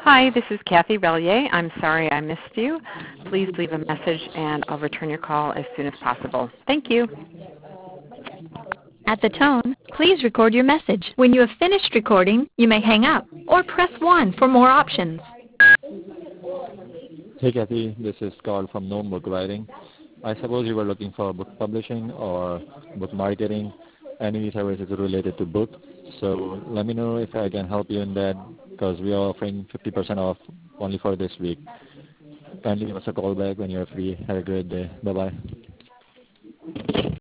Hi, this is Kathy Relier. I'm sorry I missed you. Please leave a message and I'll return your call as soon as possible. Thank you. At the tone, please record your message. When you have finished recording, you may hang up or press 1 for more options. Hey Kathy, this is Carl from Gnome Book Writing. I suppose you were looking for book publishing or book marketing, any services related to book. So let me know if I can help you in that because we are offering 50% off only for this week. Kindly give us a call back when you're free. Have a great day. Bye-bye.